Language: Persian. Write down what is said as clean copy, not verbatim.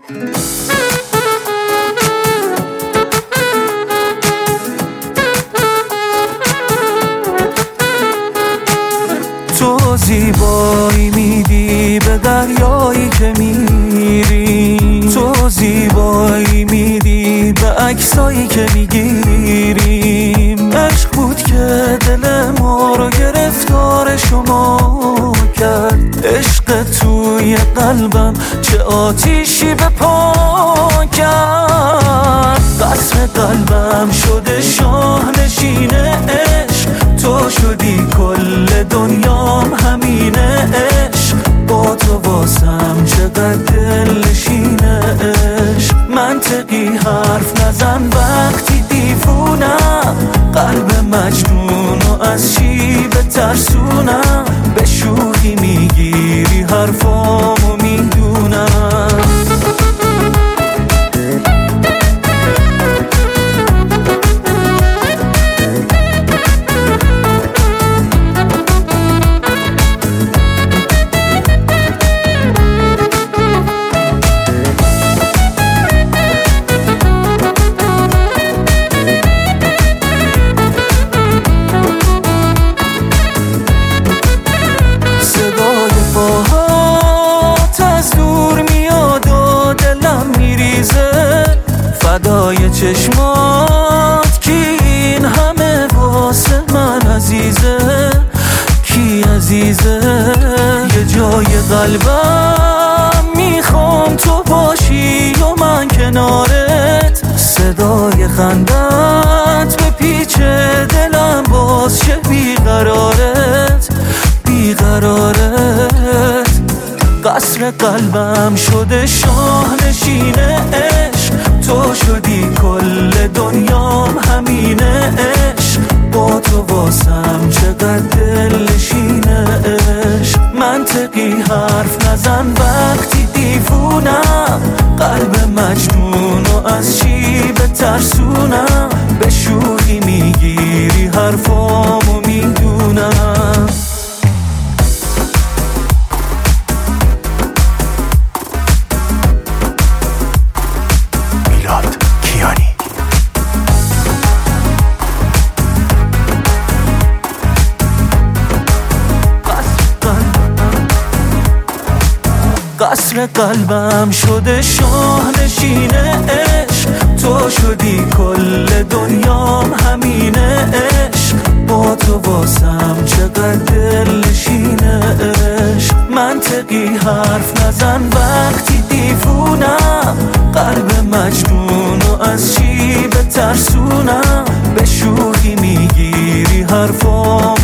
تو زیبایی میدی به دریایی که میری، تو زیبایی میدی به عکسایی که میگیریم. عشق بود که دل ما رو گرفتار شما کرد، عشق توی قلبم چه آتیشی به پا کرد. قصر قلبم شده شاه نشین عشق، تو شدی کل دنیام همینه عشق. با تو واسم چقدر دلنشینه عشق. منطقی حرف نزن وقتی دیوونم، قلب مجنونو از چی بترسونم. به شوخی میگیری حرفامو میدونم. فدای چشمات کی این همه واسه من عزیزه، کی عزیزه. یه جای قلبم میخوام تو باشی و من کنارت، صدای خندت به پیچ دلم باز شه بیقرارت بیقرارت. قصر قلبم شده شاه نشینه عشق، تو شدی کل دنیام همینه عشق. با تو واسم چقدر دلنشینه عشق. منطقی حرف نزن وقتی دیوونم، قلب مجنونو از چی بترسونم. به شوخی میگیری حرفامو میدونم. قصر قلبم شده شاه نشینه عشق، تو شدی کل دنیام همینه عشق. با تو واسم چقدر دلنشینه عشق. منطقی حرف نزن وقتی دیوونم، قلب مجنونو از چی بترسونم. به شوخی میگیری حرفام